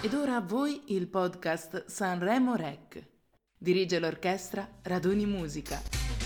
Ed ora a voi il podcast Sanremo Rec. Dirige l'orchestra Raduni Musica.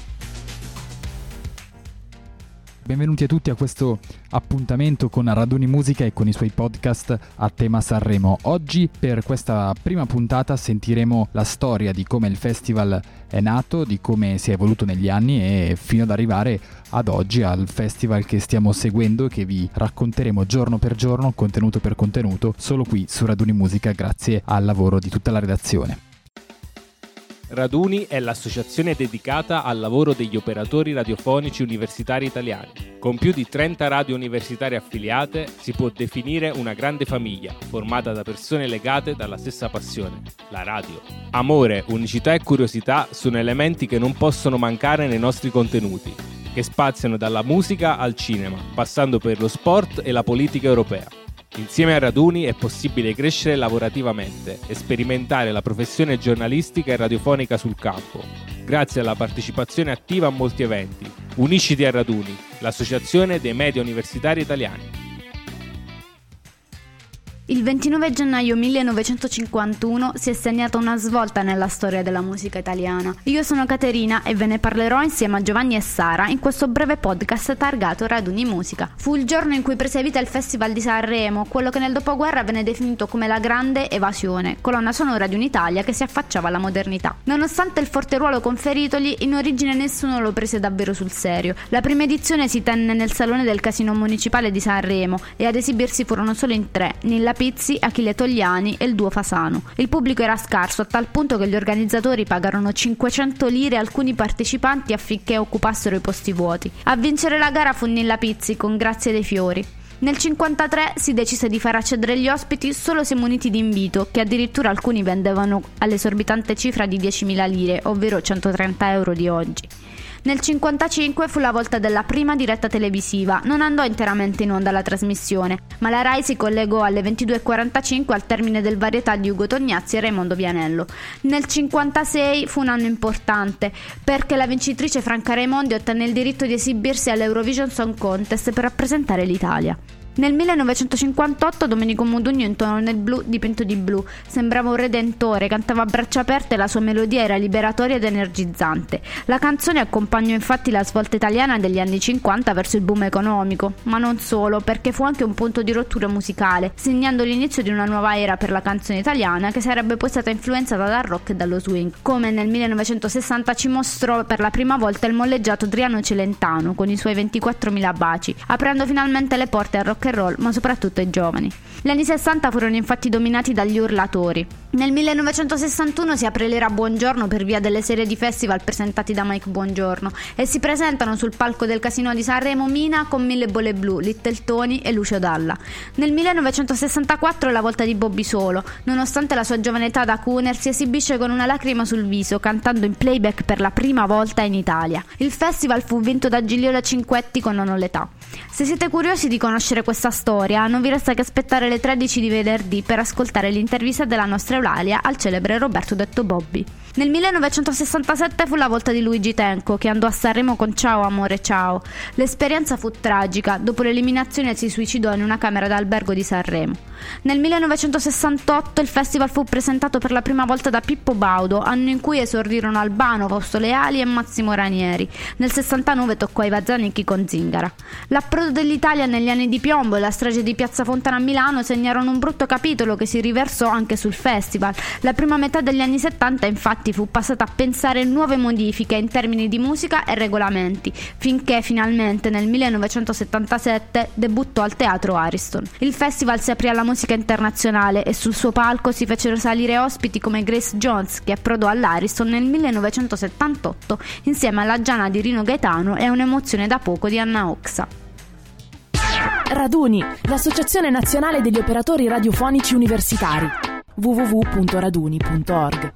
Benvenuti a tutti a questo appuntamento con Raduni Musica e con i suoi podcast a tema Sanremo. Oggi per questa prima puntata sentiremo la storia di come il festival è nato, di come si è evoluto negli anni e fino ad arrivare ad oggi al festival che stiamo seguendo e che vi racconteremo giorno per giorno, contenuto per contenuto, solo qui su Raduni Musica grazie al lavoro di tutta la redazione. Raduni è l'associazione dedicata al lavoro degli operatori radiofonici universitari italiani. Con più di 30 radio universitarie affiliate si può definire una grande famiglia, formata da persone legate dalla stessa passione, la radio. Amore, unicità e curiosità sono elementi che non possono mancare nei nostri contenuti, che spaziano dalla musica al cinema, passando per lo sport e la politica europea. Insieme a Raduni è possibile crescere lavorativamente e sperimentare la professione giornalistica e radiofonica sul campo, grazie alla partecipazione attiva a molti eventi. Unisciti a Raduni, l'associazione dei media universitari italiani. Il 29 gennaio 1951 si è segnata una svolta nella storia della musica italiana. Io sono Caterina e ve ne parlerò insieme a Giovanni e Sara in questo breve podcast targato Raduni Musica. Fu il giorno in cui prese vita il Festival di Sanremo, quello che nel dopoguerra venne definito come la grande evasione, colonna sonora di un'Italia che si affacciava alla modernità. Nonostante il forte ruolo conferitogli, in origine nessuno lo prese davvero sul serio. La prima edizione si tenne nel salone del Casino Municipale di Sanremo e ad esibirsi furono solo in tre: Nilla Pizzi, Achille Togliani e il duo Fasano. Il pubblico era scarso a tal punto che gli organizzatori pagarono 500 lire a alcuni partecipanti affinché occupassero i posti vuoti. A vincere la gara fu Nilla Pizzi con Grazie dei Fiori. Nel 1953 si decise di far accedere gli ospiti solo se muniti di invito, che addirittura alcuni vendevano all'esorbitante cifra di 10.000 lire, ovvero 130 euro di oggi. Nel 1955 fu la volta della prima diretta televisiva. Non andò interamente in onda la trasmissione, ma la Rai si collegò alle 22.45 al termine del varietà di Ugo Tognazzi e Raimondo Vianello. Nel 1956 fu un anno importante, perché la vincitrice Franca Raimondi ottenne il diritto di esibirsi all'Eurovision Song Contest per rappresentare l'Italia. Nel 1958 Domenico Modugno intonò Nel blu dipinto di blu. Sembrava un redentore, cantava a braccia aperte e la sua melodia era liberatoria ed energizzante. La canzone accompagnò infatti la svolta italiana degli anni 50 verso il boom economico, ma non solo, perché fu anche un punto di rottura musicale, segnando l'inizio di una nuova era per la canzone italiana che sarebbe poi stata influenzata dal rock e dallo swing, come nel 1960 ci mostrò per la prima volta il molleggiato Adriano Celentano con i suoi 24.000 baci, aprendo finalmente le porte al rock and roll, ma soprattutto ai giovani. Gli anni 60 furono infatti dominati dagli urlatori. Nel 1961 si apre l'era Buongiorno per via delle serie di festival presentati da Mike Buongiorno e si presentano sul palco del Casino di Sanremo Mina con Mille Bolle Blu, Little Tony e Lucio Dalla. Nel 1964 è la volta di Bobby Solo. Nonostante la sua giovane età da crooner, si esibisce con una lacrima sul viso, cantando in playback per la prima volta in Italia. Il festival fu vinto da Gigliola Cinquetti con Non ho l'età. Se siete curiosi di conoscere questa storia, non vi resta che aspettare le 13 di venerdì per ascoltare l'intervista della nostra Eulalia al celebre Roberto detto Bobby. Nel 1967 fu la volta di Luigi Tenco, che andò a Sanremo con Ciao amore ciao. L'esperienza fu tragica. Dopo l'eliminazione si suicidò in una camera d'albergo di Sanremo. Nel 1968 il festival fu presentato per la prima volta da Pippo Baudo, anno in cui esordirono Albano, Fausto Leali e Massimo Ranieri. Nel 69 toccò ai Vazzanicchi con Zingara. L'approdo dell'Italia negli anni di piombo e la strage di Piazza Fontana a Milano segnarono un brutto capitolo che si riversò anche sul festival. La prima metà degli anni 70 infatti fu passata a pensare nuove modifiche in termini di musica e regolamenti, finché finalmente nel 1977 debuttò al Teatro Ariston. Il festival si aprì alla musica internazionale e sul suo palco si fecero salire ospiti come Grace Jones, che approdò all'Ariston nel 1978 insieme alla Giana di Rino Gaetano e a un'emozione da poco di Anna Oxa. Raduni, l'associazione nazionale degli operatori radiofonici universitari. www.raduni.org.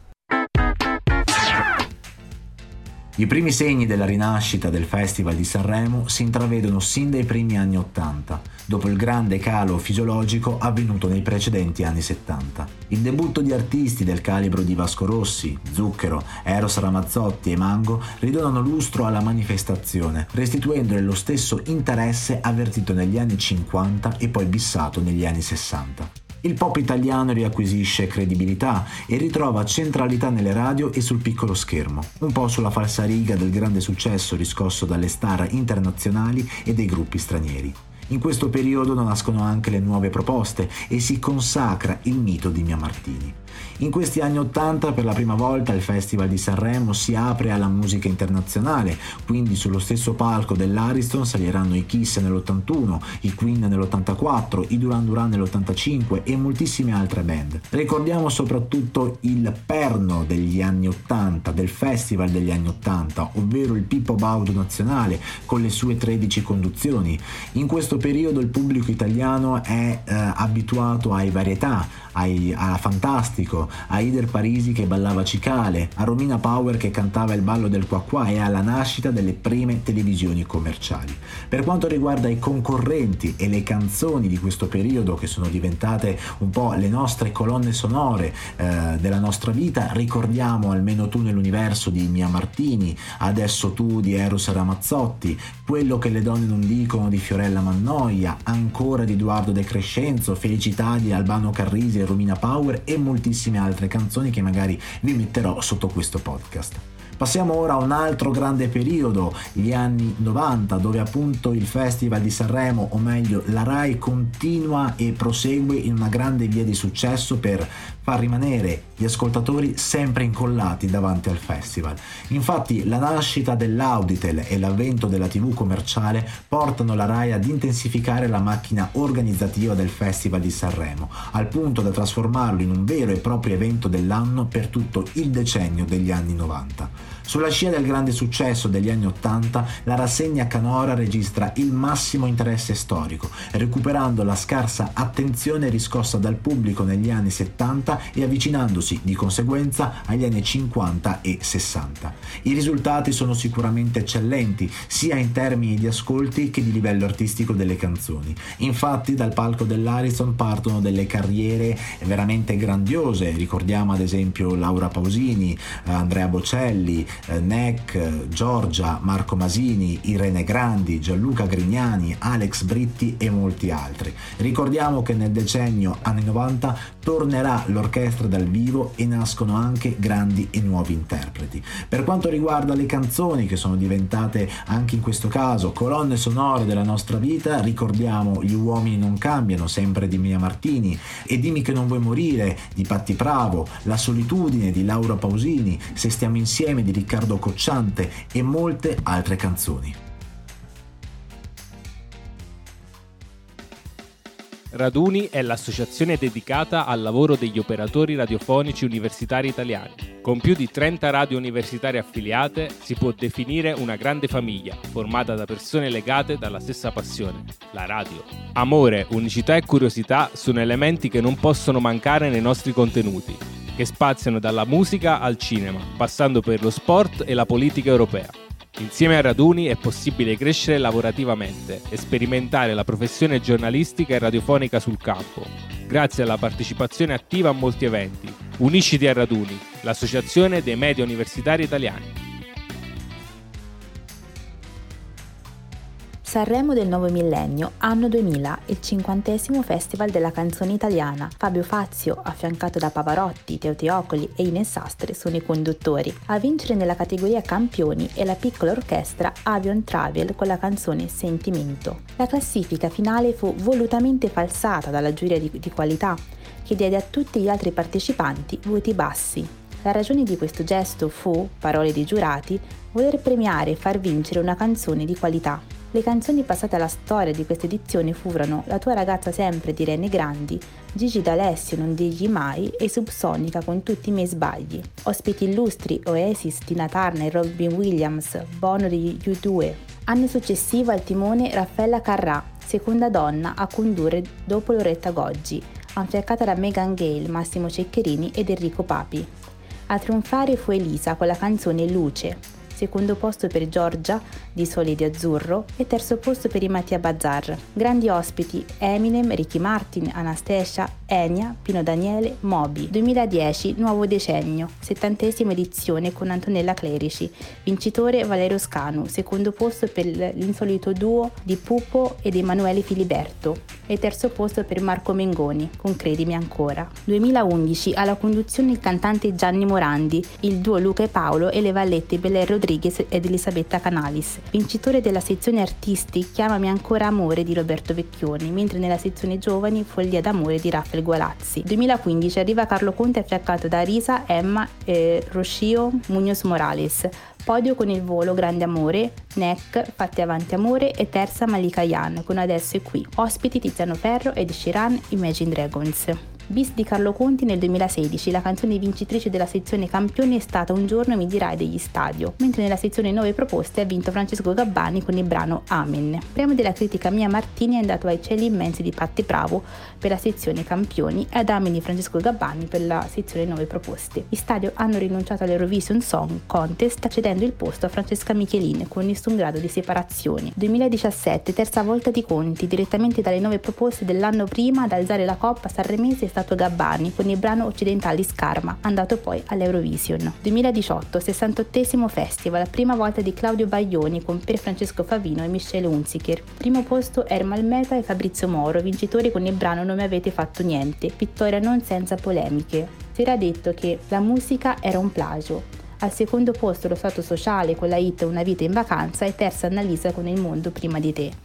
I primi segni della rinascita del Festival di Sanremo si intravedono sin dai primi anni '80, dopo il grande calo fisiologico avvenuto nei precedenti anni '70. Il debutto di artisti del calibro di Vasco Rossi, Zucchero, Eros Ramazzotti e Mango ridonano lustro alla manifestazione, restituendole lo stesso interesse avvertito negli anni '50 e poi bissato negli anni '60. Il pop italiano riacquisisce credibilità e ritrova centralità nelle radio e sul piccolo schermo, un po' sulla falsariga del grande successo riscosso dalle star internazionali e dei gruppi stranieri. In questo periodo nascono anche le nuove proposte e si consacra il mito di Mia Martini. In questi anni '80 per la prima volta il Festival di Sanremo si apre alla musica internazionale, quindi sullo stesso palco dell'Ariston saliranno i Kiss nell'81, i Queen nell'84, i Duran Duran nell'85 e moltissime altre band. Ricordiamo soprattutto il perno degli anni '80, del Festival degli anni '80, ovvero il Pippo Baudo nazionale con le sue 13 conduzioni. In questo periodo il pubblico italiano è abituato ai varietà, a Fantastico, a Ider Parisi che ballava cicale, a Romina Power che cantava il ballo del qua qua e alla nascita delle prime televisioni commerciali. Per quanto riguarda i concorrenti e le canzoni di questo periodo, che sono diventate un po' le nostre colonne sonore della nostra vita, ricordiamo Almeno tu nell'universo di Mia Martini, Adesso tu di Eros Ramazzotti, Quello che le donne non dicono di Fiorella Mannoia, Ancora di Edoardo De Crescenzo, Felicità di Albano Carrisi e Romina Power e moltissime altre canzoni che magari vi metterò sotto questo podcast. Passiamo ora a un altro grande periodo, gli anni 90, dove appunto il Festival di Sanremo, o meglio la Rai, continua e prosegue in una grande via di successo per far rimanere gli ascoltatori sempre incollati davanti al festival. Infatti la nascita dell'Auditel e l'avvento della TV commerciale portano la Rai ad intensificare la macchina organizzativa del Festival di Sanremo, al punto da trasformarlo in un vero e proprio evento dell'anno per tutto il decennio degli anni 90. Sulla scia del grande successo degli anni 80, la rassegna canora registra il massimo interesse storico, recuperando la scarsa attenzione riscossa dal pubblico negli anni 70 e avvicinandosi di conseguenza agli anni 50 e 60. I risultati sono sicuramente eccellenti, sia in termini di ascolti che di livello artistico delle canzoni. Infatti dal palco dell'Ariston partono delle carriere veramente grandiose, ricordiamo ad esempio Laura Pausini, Andrea Bocelli, Neck, Giorgia, Marco Masini, Irene Grandi, Gianluca Grignani, Alex Britti e molti altri. Ricordiamo che nel decennio anni 90 tornerà l'orchestra dal vivo e nascono anche grandi e nuovi interpreti. Per quanto riguarda le canzoni, che sono diventate anche in questo caso colonne sonore della nostra vita, ricordiamo Gli uomini non cambiano, sempre di Mia Martini, e Dimmi che non vuoi morire di Patti Pravo, La solitudine di Laura Pausini, Se stiamo insieme di Riccardo Cocciante e molte altre canzoni. Raduni è l'associazione dedicata al lavoro degli operatori radiofonici universitari italiani. Con più di 30 radio universitarie affiliate si può definire una grande famiglia, formata da persone legate dalla stessa passione, la radio. Amore, unicità e curiosità sono elementi che non possono mancare nei nostri contenuti, che spaziano dalla musica al cinema, passando per lo sport e la politica europea. Insieme a Raduni è possibile crescere lavorativamente e sperimentare la professione giornalistica e radiofonica sul campo, grazie alla partecipazione attiva a molti eventi. Unisciti a Raduni, l'associazione dei media universitari italiani. Sanremo del nuovo millennio, anno 2000, il 50° Festival della canzone italiana. Fabio Fazio, affiancato da Pavarotti, Teo Teocoli e Ines Sastre, sono i conduttori. A vincere nella categoria campioni è la piccola orchestra Avion Travel con la canzone Sentimento. La classifica finale fu volutamente falsata dalla giuria di qualità, che diede a tutti gli altri partecipanti voti bassi. La ragione di questo gesto fu, parole dei giurati, voler premiare e far vincere una canzone di qualità. Le canzoni passate alla storia di questa edizione furono La tua ragazza sempre di Irene Grandi, Gigi D'Alessio Non digli mai e Subsonica con Tutti i miei sbagli. Ospiti illustri Oasis, Tina Turner, Robin Williams, Bono di U2. Anno successivo al timone Raffaella Carrà, seconda donna a condurre dopo Loretta Goggi, affiancata da Megan Gale, Massimo Ceccherini ed Enrico Papi. A trionfare fu Elisa con la canzone Luce. secondo posto per Giorgia di Sole e di Azzurro e terzo posto per i Mattia Bazar. Grandi ospiti Eminem, Ricky Martin, Anastasia, Enya, Pino Daniele, Moby. 2010, nuovo decennio, 70esima edizione con Antonella Clerici, vincitore Valerio Scanu, secondo posto per l'insolito duo di Pupo ed Emanuele Filiberto e terzo posto per Marco Mengoni con Credimi ancora. 2011, alla conduzione il cantante Gianni Morandi, il duo Luca e Paolo e le vallette Belen Rodriguez ed Elisabetta Canalis. Vincitore della sezione artisti Chiamami ancora amore di Roberto Vecchioni, mentre nella sezione giovani Follia d'amore di Raffaele Gualazzi. 2015 arriva Carlo Conte affiancato da Risa, Emma e Rocio Muñoz Morales. Podio con il volo Grande Amore, Neck, Fatti Avanti Amore e terza Malika Yan con Adesso è qui. Ospiti Tiziano Ferro ed Sheeran, Imagine Dragons. Bis di Carlo Conti nel 2016, la canzone vincitrice della sezione campioni è stata Un giorno mi dirai degli Stadio, mentre nella sezione 9 proposte ha vinto Francesco Gabbani con il brano Amen. Premio della critica Mia Martini è andato ai Cieli immensi di Patti Bravo per la sezione campioni e ad Amen di Francesco Gabbani per la sezione 9 proposte. Gli Stadio hanno rinunciato all'Eurovision Song Contest cedendo il posto a Francesca Michelin con nessun grado di separazione. 2017, terza volta di Conti, direttamente dalle 9 proposte dell'anno prima ad alzare la coppa sanremese è stato Gabbani con il brano Occidentalis Karma, andato poi all'Eurovision. 2018, 68esimo festival, prima volta di Claudio Baglioni con Pier Francesco Favino e Michelle Hunziker. Primo posto Ermal Meta e Fabrizio Moro, vincitori con il brano Non mi avete fatto niente, vittoria non senza polemiche. Si era detto che la musica era un plagio. Al secondo posto lo Stato Sociale con la hit Una vita in vacanza e terza Annalisa con Il mondo prima di te.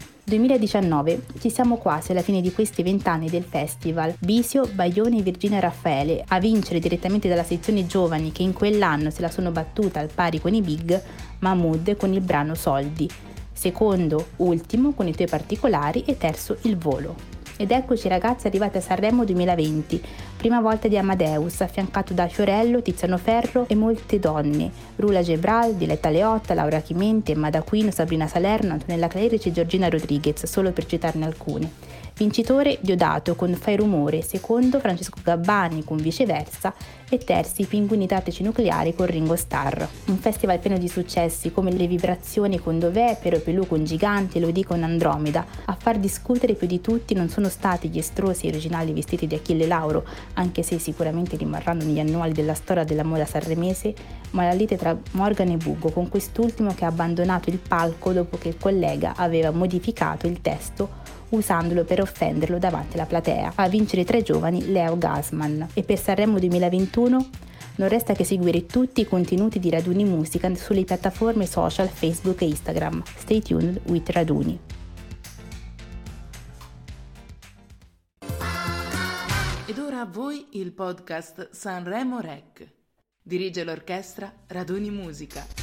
2019, ci siamo quasi alla fine di questi 20 anni del festival. Bisio, Baglioni e Virginia Raffaele a vincere direttamente dalla sezione giovani che in quell'anno se la sono battuta al pari con i big, Mahmood con il brano Soldi, secondo Ultimo con i tuoi particolari e terzo Il volo. Ed eccoci ragazzi arrivati a Sanremo 2020, prima volta di Amadeus, affiancato da Fiorello, Tiziano Ferro e molte donne, Rula Gebral, Diletta Leotta, Laura Chimenti, Emma D'Aquino, Sabrina Salerno, Antonella Clerici e Giorgina Rodriguez, solo per citarne alcune. Vincitore Diodato con Fai rumore, secondo Francesco Gabbani con Viceversa e terzi i Pinguini Tattici Nucleari con Ringo Starr. Un festival pieno di successi come Le Vibrazioni con Dov'è, Pero Pelù con Giganti e Lo Dico con Andromeda. A far discutere più di tutti non sono stati gli estrosi e originali vestiti di Achille Lauro, anche se sicuramente rimarranno negli annuali della storia della moda sanremese, ma la lite tra Morgan e Bugo, con quest'ultimo che ha abbandonato il palco dopo che il collega aveva modificato il testo usandolo per offenderlo davanti alla platea. A vincere tra i giovani Leo Gassman. E per Sanremo 2021 non resta che seguire tutti i contenuti di Raduni Musica sulle piattaforme social Facebook e Instagram. Stay tuned with Raduni. Ed ora a voi il podcast Sanremo Rec. Dirige l'orchestra Raduni Musica.